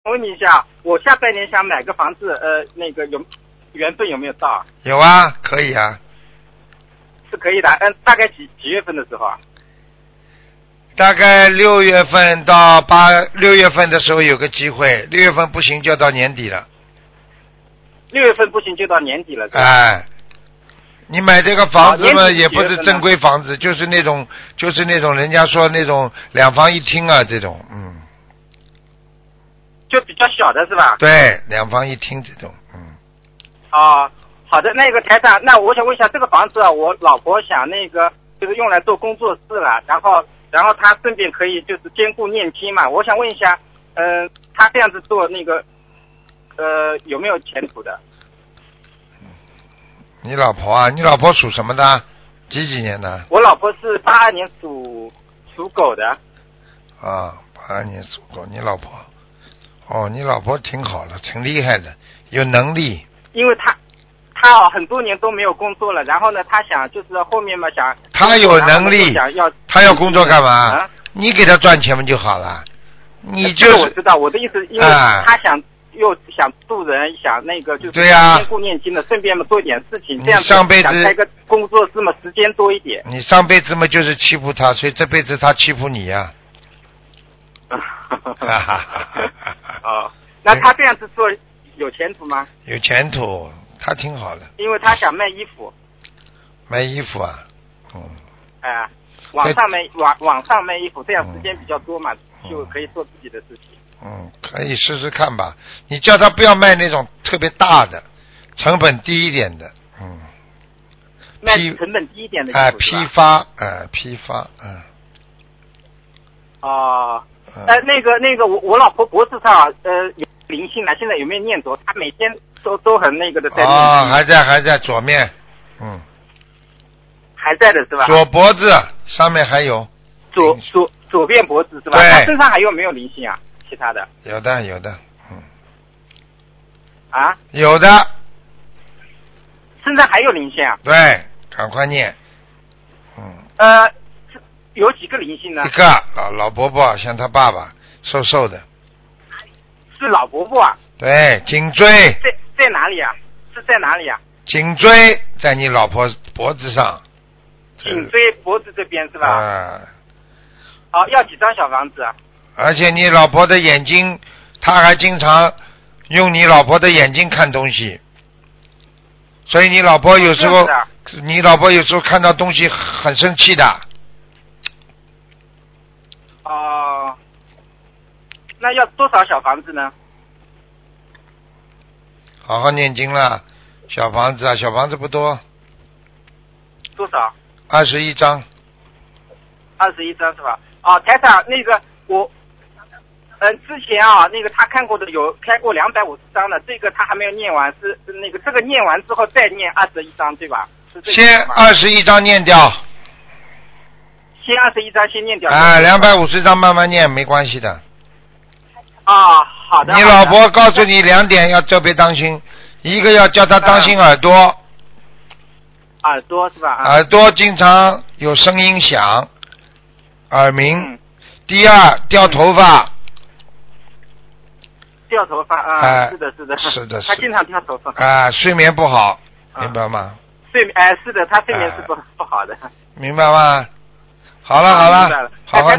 问你一下，我下半年想买个房子，那个缘分有没有到啊？ 有啊，可以啊。 是可以的，大概几月份的时候啊？ 大概6月份到6月份的时候有个机会，6月份不行就到年底了。 6月份不行就到年底了，是吧？ 哎，你买这个房子嘛，也不是正规房子，就是那种人家说那种2房1厅啊，这种， 就比较小的是吧？ 对，2房1厅这种， 好的，那个台长，那我想问一下，这个房子啊，我老婆想那个就是用来做工作室了，然后她顺便可以就是兼顾念经嘛，我想问一下，她这样子做那个有没有前途的？ 你老婆啊？你老婆属什么的？几年的？ 我老婆是82年属狗的。 82年属狗，你老婆？你老婆挺好的，挺厉害的，有能力。 因为她很多年都没有工作了，然后呢，她想就是后面嘛想。 她有能力，她要工作干嘛？你给她赚钱不就好了？你就是我知道我的意思，因为她又想渡人，想那个就是兼顾念经的，顺便嘛做一点事情，这样子上辈子想开个工作室嘛，时间多一点。 你上辈子嘛就是欺负她，所以这辈子她欺负你呀。 那她这样子做有前途吗？ 有前途，她挺好的。 因为她想卖衣服。 卖衣服啊？ 网上卖衣服，这样时间比较多嘛，就可以做自己的事情。 可以试试看吧。你叫他不要卖那种特别大的，成本低一点的。 卖成本低一点的。 批发。 那个我老婆脖子上有灵性了，现在有没有念着？她每天都很那个的在念。 还在左面。 还在的是吧？ 左脖子上面还有。 左边脖子是吧？她身上还有没有灵性啊？其他的有的，有的， 身上还有灵性啊？ 对，赶快念。 有几个灵性呢？ 一个老伯伯，像他爸爸，瘦瘦的。 是老伯伯啊？ 对，颈椎。 在哪里啊？是在哪里啊？ 颈椎在你老婆脖子上。 颈椎脖子这边是吧？要几张小房子啊？ 而且你老婆的眼睛，他还经常用你老婆的眼睛看东西，所以你老婆有时候，看到东西很生气的。 那要多少小房子呢？ 好好念经了，小房子不多。 多少 ？21张。 21张是吧？台长，那个我。之前那个他看过的有开过250张的，这个他还没有念完，是那个这个念完之后再念21张对吧？ 先21张念掉。 先21张先念掉。 250张慢慢念没关系的。 好的。 你老婆告诉你2点要特别当心，一个要叫他当心耳朵。 耳朵是吧？ 耳朵经常有声音响，耳鸣。第二，掉头发。 掉头发是的，他经常掉头发。 睡眠不好，明白吗？ 是的，他睡眠是不好的。 明白吗？好了，好了，好好。